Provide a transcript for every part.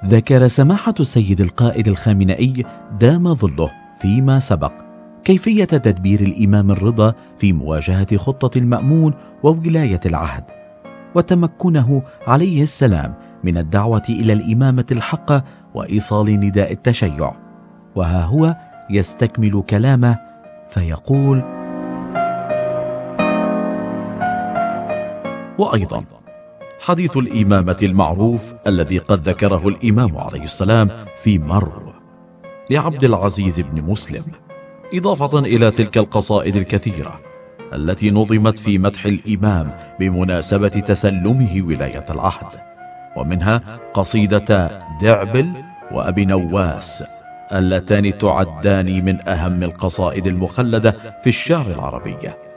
ذكر سماحة السيد القائد الخامنئي دام ظله فيما سبق كيفية تدبير الإمام الرضا في مواجهة خطة المأمون وولاية العهد، وتمكنه عليه السلام من الدعوة إلى الإمامة الحقة وإيصال نداء التشيع. وها هو يستكمل كلامه فيقول: وأيضا حديث الإمامة المعروف الذي قد ذكره الإمام عليه السلام في مرو لعبد العزيز بن مسلم، إضافة إلى تلك القصائد الكثيرة التي نظمت في مدح الإمام بمناسبة تسلمه ولاية العهد، ومنها قصيدة دعبل وأبي نواس اللتان تعدان من أهم القصائد المخلدة في الشعر العربي.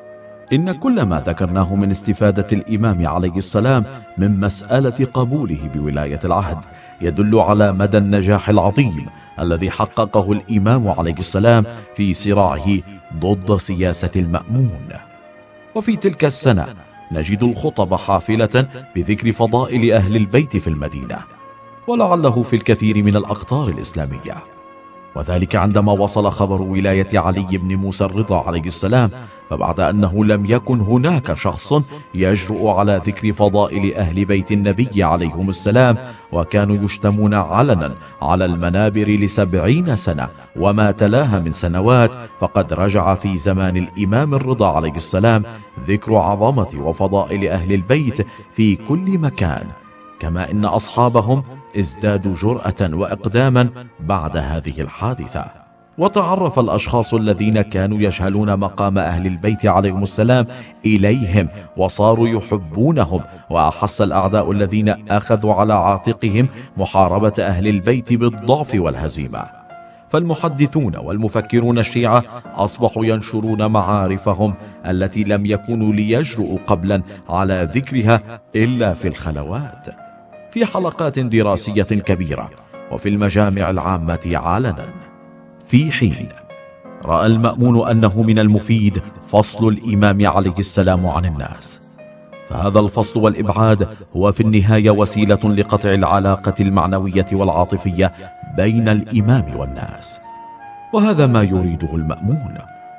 إن كل ما ذكرناه من استفادة الإمام عليه السلام من مسألة قبوله بولاية العهد يدل على مدى النجاح العظيم الذي حققه الإمام عليه السلام في صراعه ضد سياسة المأمون. وفي تلك السنة نجد الخطب حافلة بذكر فضائل أهل البيت في المدينة، ولعله في الكثير من الأقطار الإسلامية، وذلك عندما وصل خبر ولاية علي بن موسى الرضا عليه السلام، فبعد أنه لم يكن هناك شخص يجرؤ على ذكر فضائل أهل بيت النبي عليهم السلام، وكانوا يشتمون علنا على المنابر ل70 سنة وما تلاها من سنوات، فقد رجع في زمان الإمام الرضا عليه السلام ذكر عظمة وفضائل أهل البيت في كل مكان، كما إن أصحابهم ازدادوا جرأة وإقداما بعد هذه الحادثة. وتعرف الأشخاص الذين كانوا يجهلون مقام أهل البيت عليهم السلام إليهم وصاروا يحبونهم، وأحس الأعداء الذين أخذوا على عاتقهم محاربة أهل البيت بالضعف والهزيمة، فالمحدثون والمفكرون الشيعة أصبحوا ينشرون معارفهم التي لم يكونوا ليجرؤوا قبلا على ذكرها إلا في الخلوات، في حلقات دراسية كبيرة وفي المجامع العامة علنا. في حين رأى المأمون أنه من المفيد فصل الإمام عليه السلام عن الناس، فهذا الفصل والإبعاد هو في النهاية وسيلة لقطع العلاقة المعنوية والعاطفية بين الإمام والناس، وهذا ما يريده المأمون.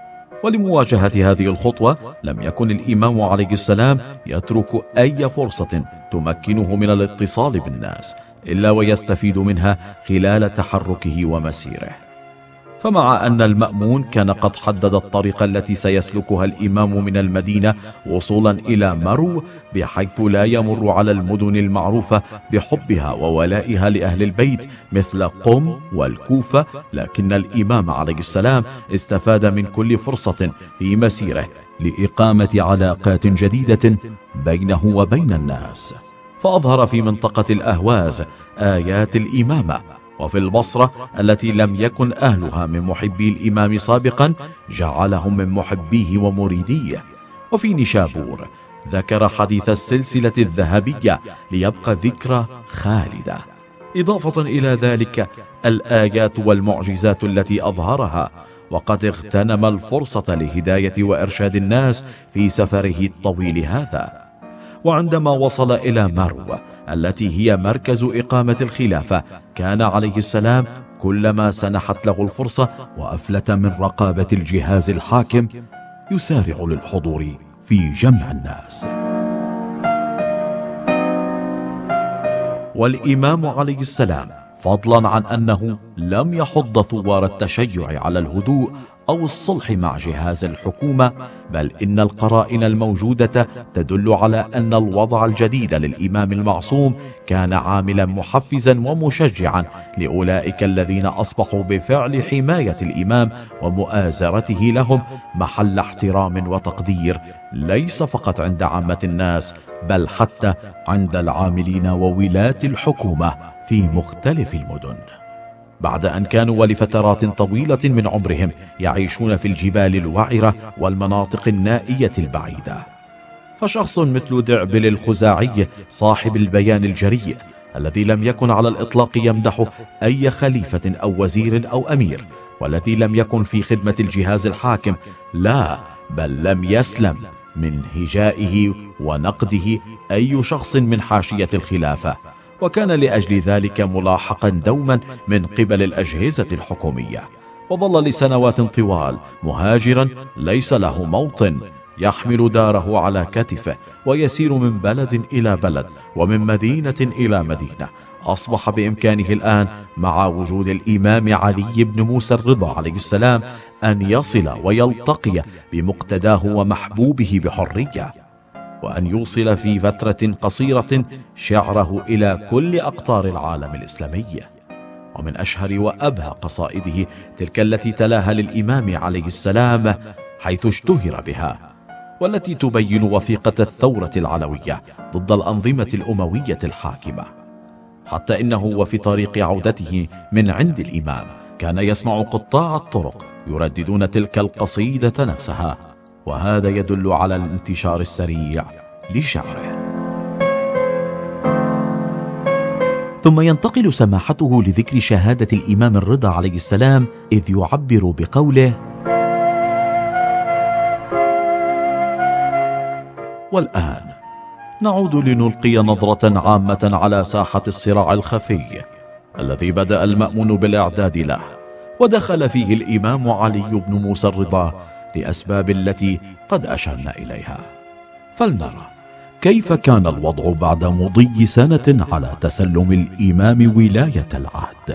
ولمواجهة هذه الخطوة لم يكن الإمام عليه السلام يترك أي فرصة تمكنه من الاتصال بالناس إلا ويستفيد منها خلال تحركه ومسيره. فمع أن المأمون كان قد حدد الطريقة التي سيسلكها الإمام من المدينة وصولا إلى مرو بحيث لا يمر على المدن المعروفة بحبها وولائها لأهل البيت مثل قم والكوفة، لكن الإمام عليه السلام استفاد من كل فرصة في مسيره لإقامة علاقات جديدة بينه وبين الناس، فأظهر في منطقة الأهواز آيات الإمامة، وفي البصرة التي لم يكن أهلها من محبي الإمام سابقا جعلهم من محبيه ومريديه، وفي نشابور ذكر حديث السلسلة الذهبية ليبقى ذكرى خالدة، إضافة إلى ذلك الآيات والمعجزات التي أظهرها، وقد اغتنم الفرصة لهداية وإرشاد الناس في سفره الطويل هذا. وعندما وصل إلى مرو التي هي مركز إقامة الخلافة كان عليه السلام كلما سنحت له الفرصة وأفلت من رقابة الجهاز الحاكم يسارع للحضور في جمع الناس. والإمام عليه السلام فضلا عن أنه لم يحض ثوار التشيع على الهدوء أو الصلح مع جهاز الحكومة، بل إن القرائن الموجودة تدل على أن الوضع الجديد للإمام المعصوم كان عاملا محفزا ومشجعا لأولئك الذين أصبحوا بفعل حماية الإمام ومؤازرته لهم محل احترام وتقدير، ليس فقط عند عامة الناس بل حتى عند العاملين وولاة الحكومة في مختلف المدن، بعد أن كانوا ولفترات طويلة من عمرهم يعيشون في الجبال الوعرة والمناطق النائية البعيدة. فشخص مثل دعبل الخزاعي صاحب البيان الجريء الذي لم يكن على الإطلاق يمدح أي خليفة أو وزير أو أمير، والذي لم يكن في خدمة الجهاز الحاكم، لا بل لم يسلم من هجائه ونقده أي شخص من حاشية الخلافة، وكان لأجل ذلك ملاحقا دوما من قبل الأجهزة الحكومية، وظل لسنوات طوال مهاجرا ليس له موطن، يحمل داره على كتفه ويسير من بلد إلى بلد ومن مدينة إلى مدينة. أصبح بإمكانه الآن مع وجود الإمام علي بن موسى الرضا عليه السلام أن يصل ويلتقي بمقتداه ومحبوبه بحرية، وأن يوصل في فترة قصيرة شعره إلى كل أقطار العالم الإسلامي. ومن أشهر وأبهى قصائده تلك التي تلاها للإمام عليه السلام حيث اشتهر بها، والتي تبين وثيقة الثورة العلوية ضد الأنظمة الأموية الحاكمة. حتى إنه وفي طريق عودته من عند الإمام كان يسمع قطاع الطرق يرددون تلك القصيدة نفسها، وهذا يدل على الانتشار السريع لشعره. ثم ينتقل سماحته لذكر شهادة الإمام الرضا عليه السلام، إذ يعبر بقوله: والآن نعود لنلقي نظرة عامة على ساحة الصراع الخفي الذي بدأ المأمون بالإعداد له، ودخل فيه الإمام علي بن موسى الرضا لأسباب التي قد أشرنا إليها. فلنرى كيف كان الوضع بعد مضي سنة على تسلم الإمام ولاية العهد.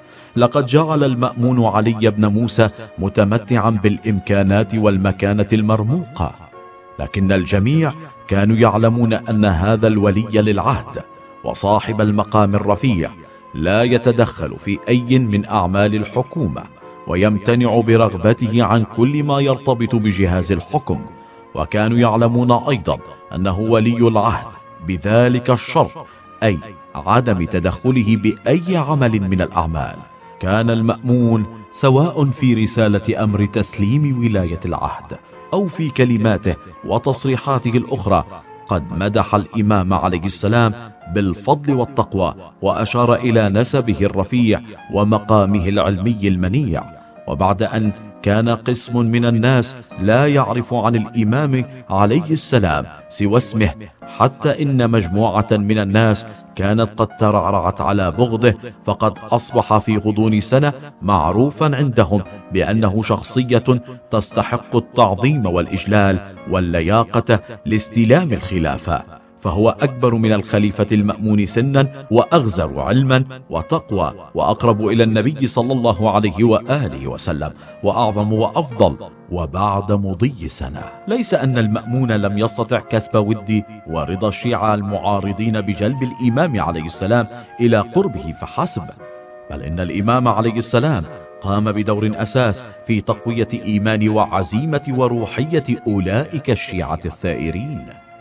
لقد جعل المأمون علي بن موسى متمتعا بالإمكانات والمكانة المرموقة، لكن الجميع كانوا يعلمون أن هذا الولي للعهد وصاحب المقام الرفيع لا يتدخل في أي من أعمال الحكومة، ويمتنع برغبته عن كل ما يرتبط بجهاز الحكم. وكانوا يعلمون أيضا أنه ولي العهد بذلك الشرط، أي عدم تدخله بأي عمل من الأعمال. كان المأمون سواء في رسالة أمر تسليم ولاية العهد أو في كلماته وتصريحاته الأخرى قد مدح الإمام عليه السلام بالفضل والتقوى، وأشار إلى نسبه الرفيع ومقامه العلمي المنيع. وبعد أن كان قسم من الناس لا يعرف عن الإمام عليه السلام سوى اسمه، حتى إن مجموعة من الناس كانت قد ترعرعت على بغضه، فقد أصبح في غضون سنة معروفا عندهم بأنه شخصية تستحق التعظيم والإجلال واللياقة لاستلام الخلافة، فهو أكبر من الخليفة المأمون سنا وأغزر علما وتقوى وأقرب إلى النبي صلى الله عليه وآله وسلم وأعظم وأفضل. وبعد مضي سنة، ليس أن المأمون لم يستطع كسب ود ورضا الشيعة المعارضين بجلب الإمام عليه السلام إلى قربه فحسب، بل إن الإمام عليه السلام قام بدور أساس في تقوية إيمان وعزيمة وروحية أولئك الشيعة الثائرين.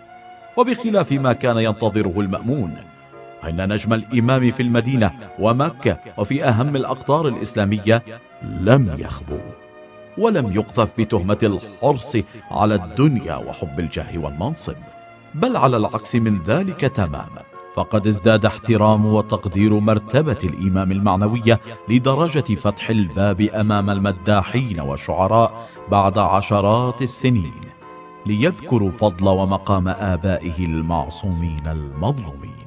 وبخلاف ما كان ينتظره المأمون، فإن نجم الإمام في المدينة ومكة وفي أهم الأقطار الإسلامية لم يخبو، ولم يقذف بتهمة الحرص على الدنيا وحب الجاه والمنصب، بل على العكس من ذلك تماما، فقد ازداد احترام وتقدير مرتبة الإمام المعنوية لدرجة فتح الباب أمام المداحين والشعراء بعد عشرات السنين ليذكروا فضل ومقام آبائه المعصومين المظلومين.